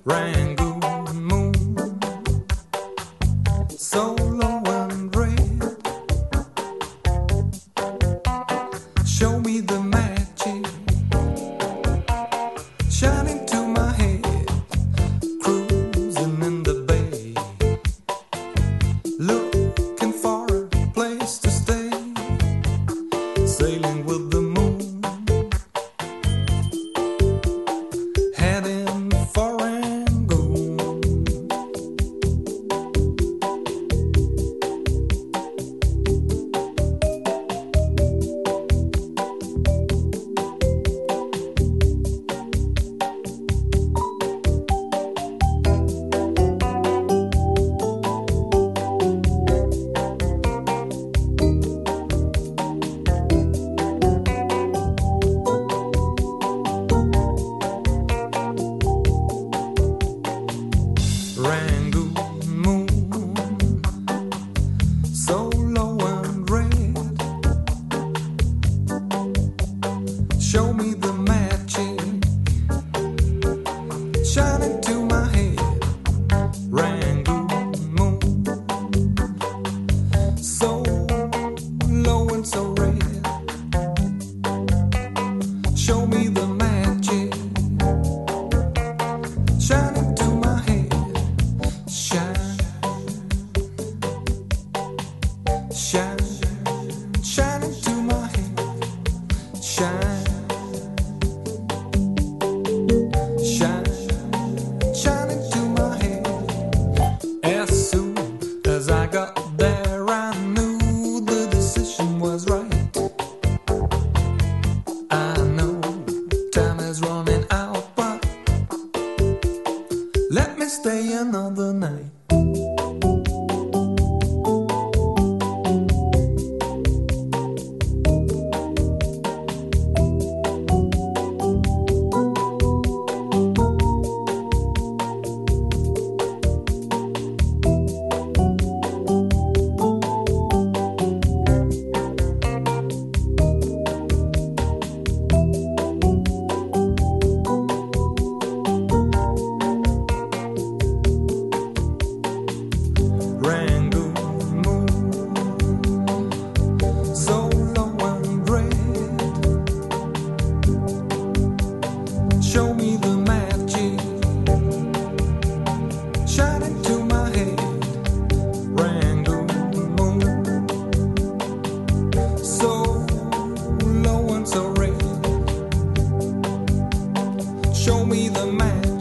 Rangoon moon, so low and red. Show me the magic shining to my head, cruising in the bay, looking for a place to stay, sailing with the moon, heading for Rangoon. Rangoon moon, so low and red. Show me the magic shining to my head. Rangoon moon, so low and so red. Show me the magic shining to my head. Shine, shine, shine into my head. Shine, shine, shine into my head. As soon as I got there, I knew the decision was right. I know time is running out, but let me stay another night. Rangoon moon, so low and red. Show me the magic shining to my head. Rangoon moon, so low and so red. Show me the magic